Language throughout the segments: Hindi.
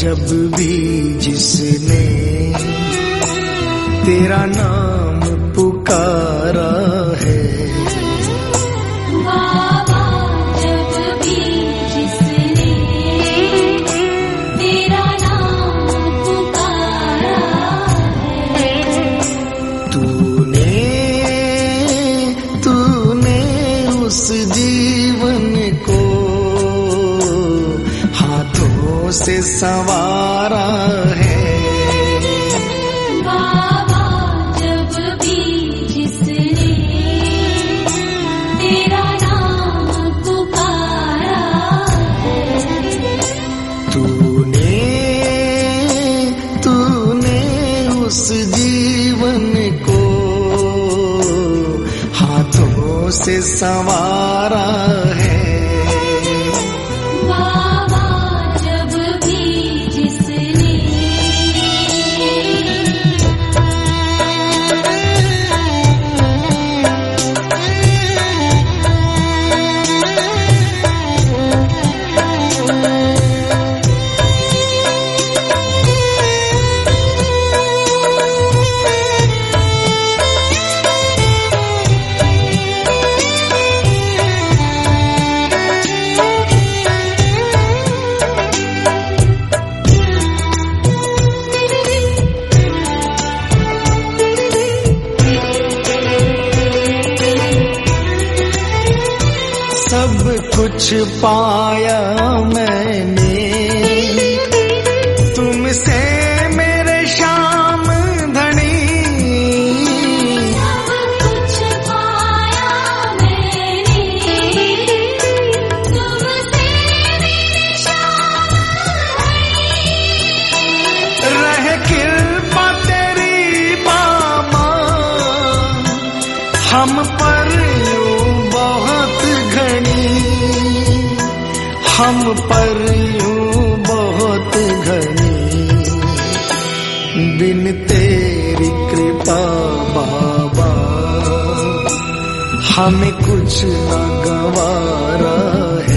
जब भी जिसने तेरा नाम पुकारा है, बाबा जब भी जिसने तेरा नाम पुकारा है, तूने उस जीवन को हाथों से संवारा है। उस जीवन को हाथों से संवारा है, बाबा जब भी जिसने सब कुछ पाया मैंने तुमसे मेरे श्याम धनी, सब कुछ पाया मैंने तुमसे मेरे श्याम धनी, रहे कृपा तेरी बाबा हम पर यूं बहुत घनी, हम पर यूं बहुत घनी, बिन तेरी कृपा बाबा हमें कुछ न गवारा है।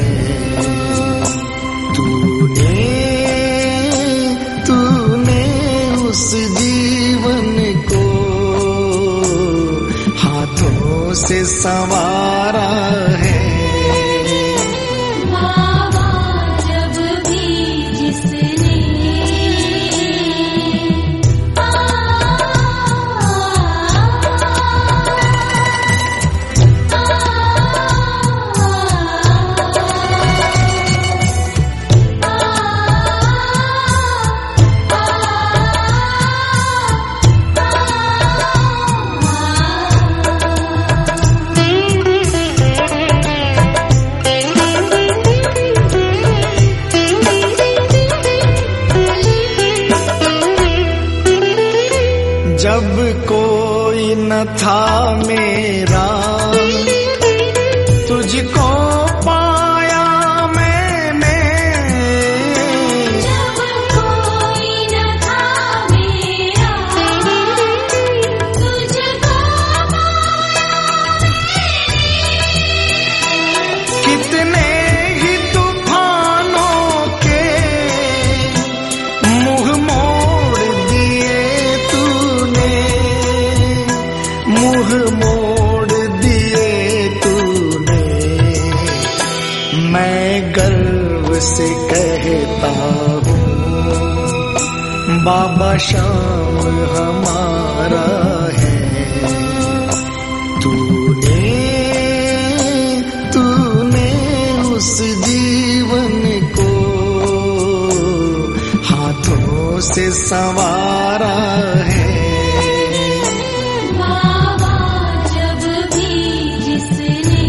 तूने उस जीवन को हाथों से संवारा है, बाबा जब भी जिसने जब कोई न था मेरा तुझको पाया मैंने, जब कोई न था मेरा तुझको पाया मैंने, कितने ही तूफानों के मुंह मोड़ दिए तूने, मुंह मोड़ दिए तूने, मैं गर्व से कहता हूँ बाबा श्याम हमारा है। तूने उस जीवन को हाथों से संवारा है, बाबा जब भी जिसने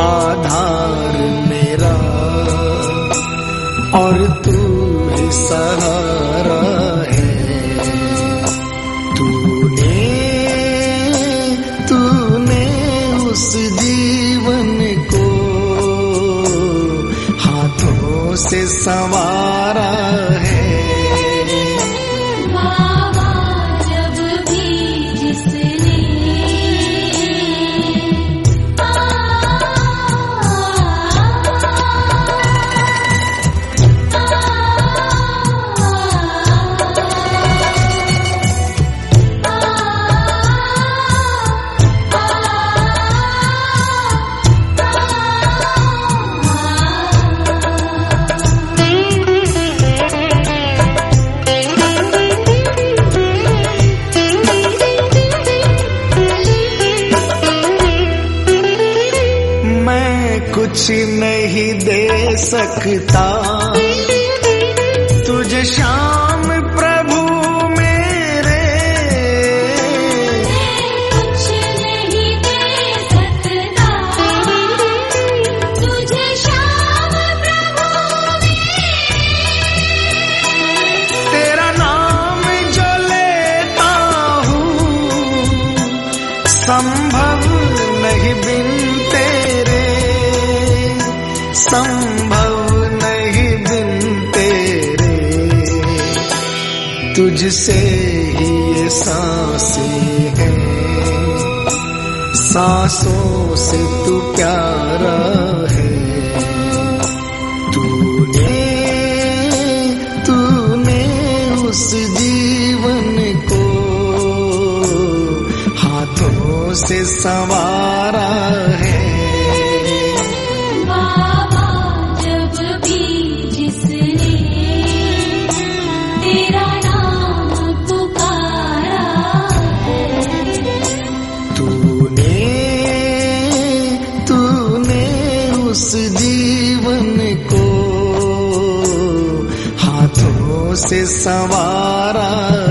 आधार मेरा और तू ही सहारा है। तूने उस जीवन को हाथों से संवारा है। कुछ नहीं दे सकता तुझे श्याम प्रभु मेरे, कुछ नहीं दे सकता तुझे श्याम प्रभु मेरे। तेरा नाम जो लेता हूँ संभव नहीं बिन तेरे, संभव नहीं बिन तेरे। तुझसे ही ये सांसें हैं, सांसों से तू प्यारा है। तूने उस जीवन को हाथों से संवारा है। उस जीवन को हाथों से संवारा